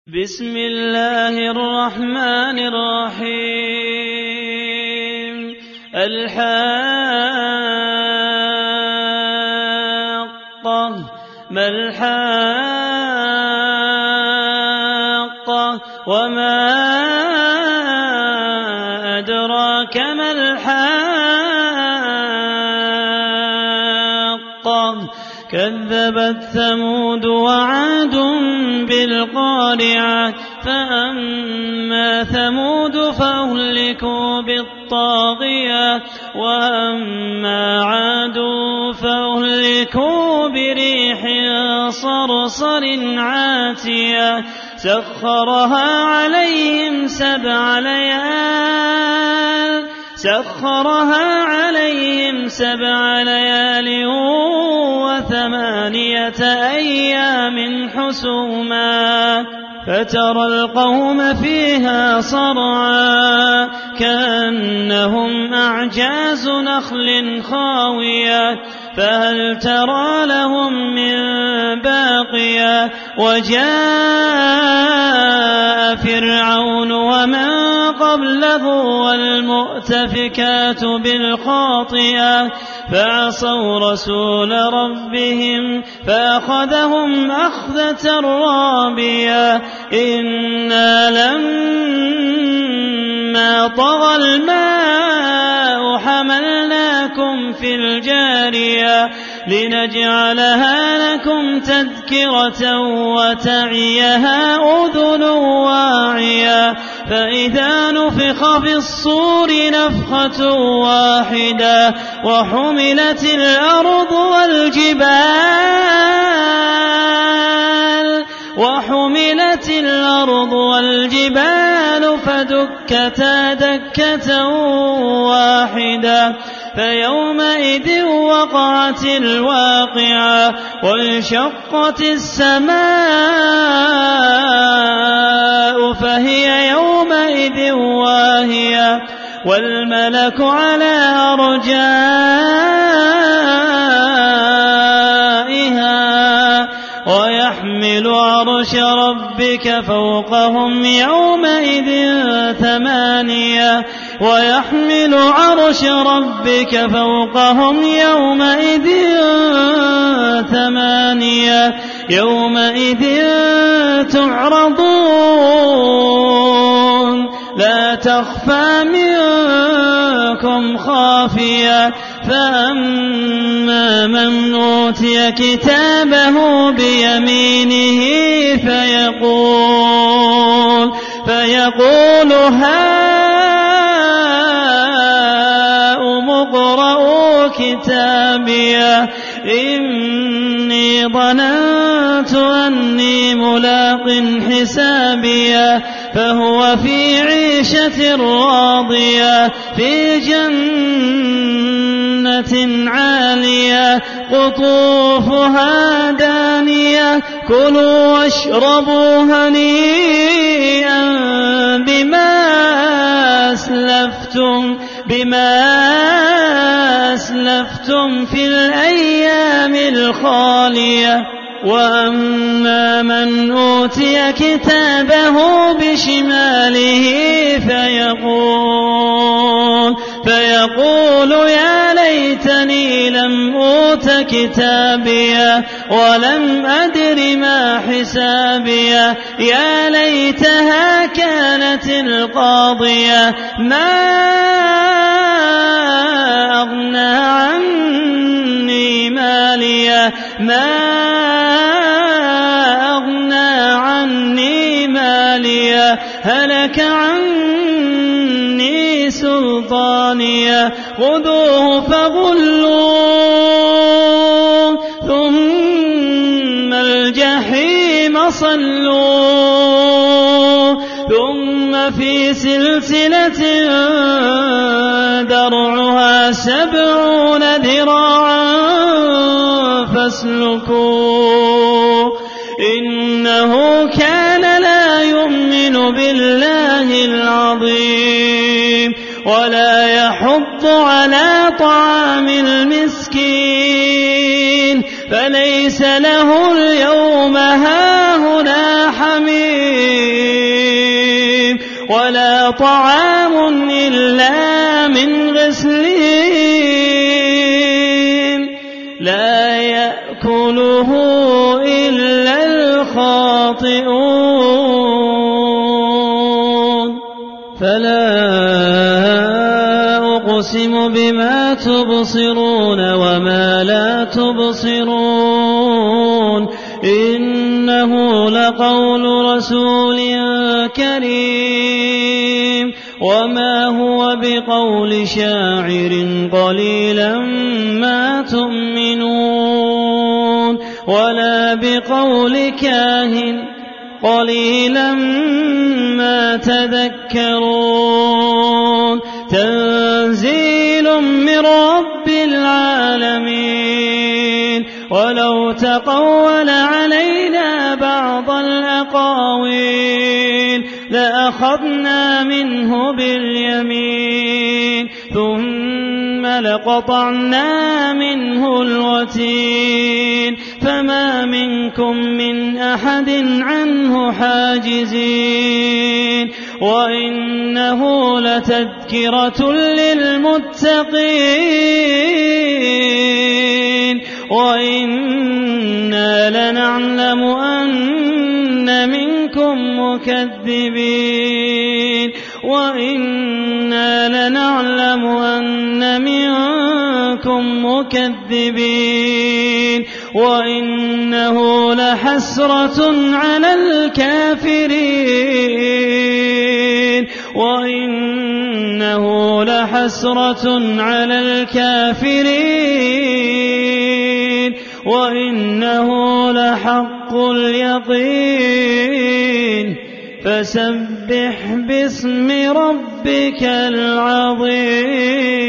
بسم الله الرحمن الرحيم. الحاقة ما الحاقة وما أدراك ما الحاقة كذبت ثمود وعاد بالقارعة فأما ثمود فأهلكوا بالطاغية وأما عاد فأهلكوا بريح صرصر عاتية سخرها عليهم سبع ليال وثمانية أيام حسوما فترى القوم فيها صرعا كأنهم أعجاز نخل خاوية فهل ترى لهم من باقية وجاء فرعون ومن قبله والمؤتفكات بالخاطئة فعصوا رسول ربهم فأخذهم أخذة رابية إنا لما طغى الماء حملناكم في الجارية لنجعلها لكم تذكرة وتعيها أذن واعية فإذا نفخ في الصور نفخة واحدة وحملت الأرض والجبال فدكتا دكة واحدة فيومئذ وقعت الواقعة وانشقت السماء فهي يومئذ واهية والملك على أرجائها ويحمل عرش ربك فوقهم يومئذ ثمانية يومئذ تعرضون لا تخفى منكم خافية فأما من أوتي كتابه بيمينه فيقول هاؤم اقرءوا كتابيه إني ظننت أني ملاق حسابيه فهو في عيشة راضية في جنة عالية قطوفها دانية كلوا واشربوا هنيئا بما أسلفتم في الأيام الخالية وأما من أوتي كتابه بشماله فيقول يا ليتني لم أوت كتابيه ولم أدر ما حسابيه يا ليتها كانت القاضية ما أغنى عني ماليه هلك عني سلطانيه خذوه فغلوه ثم الجحيم صلوه ثم في سلسلة درعها 70 ذراعا فاسلكوه إنه كان لا يؤمن بالله العظيم ولا يحض على طعام المسكين فليس له اليوم هاهنا حميم ولا طعام إلا من غسلين لا يأكله إلا الخاطئون فلا أقسم بما تبصرون وما لا تبصرون إنه لقول رسول كريم وما هو بقول شاعر قليلا ما تؤمنون ولا بقول كاهن قليلا ما تذكرون تنزيل من رب العالمين ولو تقول علينا بعض الأقاويل لأخذنا منه باليمين ثم لقطعنا منه الوتين فما منكم من أحد عنه حاجزين وإنه لتذكرة للمتقين وإنا لنعلم أن منكم مكذبين وإنا لنعلم أن منكم مكذبين وإنه لحسرة على الكافرين وإنه لحسرة على الكافرين وإنه لحق اليقين فسبح باسم ربك العظيم.